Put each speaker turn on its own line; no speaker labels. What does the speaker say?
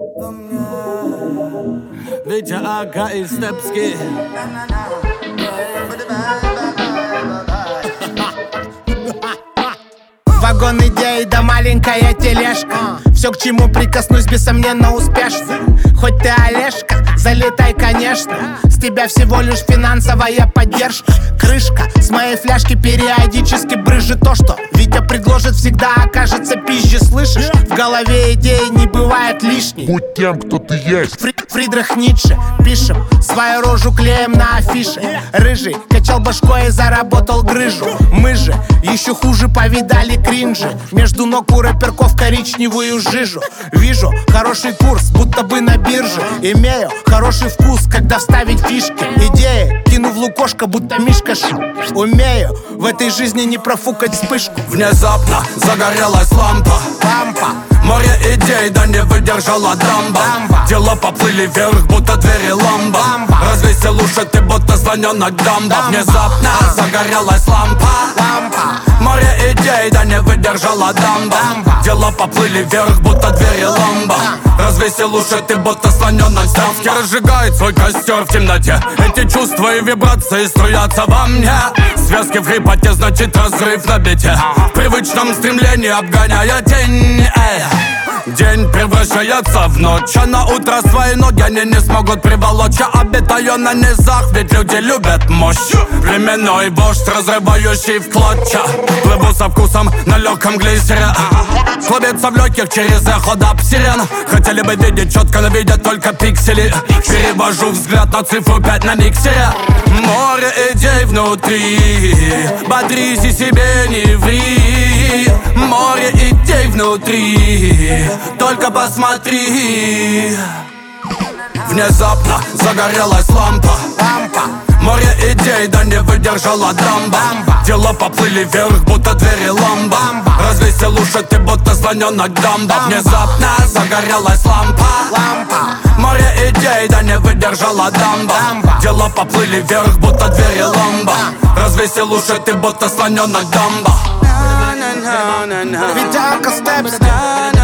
Витя Ака и Степский.
Вагон идей да маленькая тележка. Все, к чему прикоснусь, бессомненно успешно. Хоть ты Олежка, залетай, конечно. С тебя всего лишь финансовая поддержка. Крышка с моей фляжки периодически брызжет то, что Витя предложит, всегда окажется пизже, слышишь? В голове идеи не бывает лишней.
Будь тем, кто ты есть.
Фридрих Ницше. Пишем свою рожу клеем на афише. Рыжий качал башкой и заработал грыжу. Мы же еще хуже повидали кринжи. Между ног у рэперков коричневую жижу. Вижу хороший курс, будто бы на бирже. Имею хороший вкус, когда вставить фишки. Идеи кину в лукошко, будто Мишка Умею в этой жизни не профукать вспышку.
Внезапно загорелась лампа. Море идей, да не выдержала дамба. Дела поплыли вверх, будто двери ламба. Развесил уши, ты будто звоненок дамба. Внезапно загорелась лампа. Море идей, да не выдержала дамба. Дела поплыли вверх, будто двери ламба. Развесил уши, ты будто слоненок дамба. Разжигает свой костер в темноте. Эти чувства и вибрации струятся во мне. Связки в хрипоте, значит разрыв на бите. В привычном стремлении обгоняя тень. День превращается в ночь, а на утро свои ноги они не смогут приволочь. Я обитаю на низах, ведь люди любят мощь. Временной вождь, разрывающий в клочья. Плыву со вкусом на легком глиссере. Клубится в легких через эхо даб сирен. Хотели бы видеть четко, но видят только пиксели. Перевожу взгляд на цифру 5 на миксере. Море идей внутри, бодрись и себе не ври. Море идей внутри, только посмотри. Внезапно загорелась лампа. Море идей, да не выдержала дамба. Дела поплыли вверх, будто двери ламба. Развесил уши, ты будто звоненок дамба. Внезапно загорелась лампа. Море идей, да не выдержала дамба. Дела поплыли вверх, будто двери ламба. Развесил уши, ты будто слоненок дамба.
Витя Ака, Степский.